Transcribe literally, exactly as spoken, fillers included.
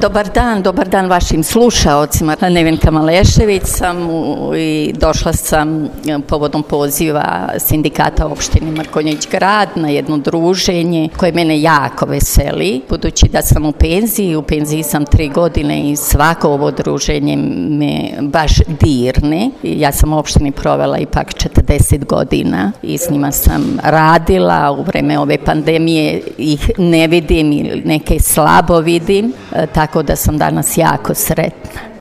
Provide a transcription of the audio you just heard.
Dobar dan, dobar dan vašim slušaocima. Nevenka Malešević sam i došla sam povodom poziva sindikata opštine Mrkonjić Grad na jedno druženje koje mene jako veseli, budući da sam u penziji, u penziji sam tri godine i svako ovo druženje me baš dirne. Ja sam u opštini provela ipak četrdeset godina i s njima sam radila. U vreme ove pandemije ih ne vidim ili neke slabo vidim, tako da sam danas jako sretna.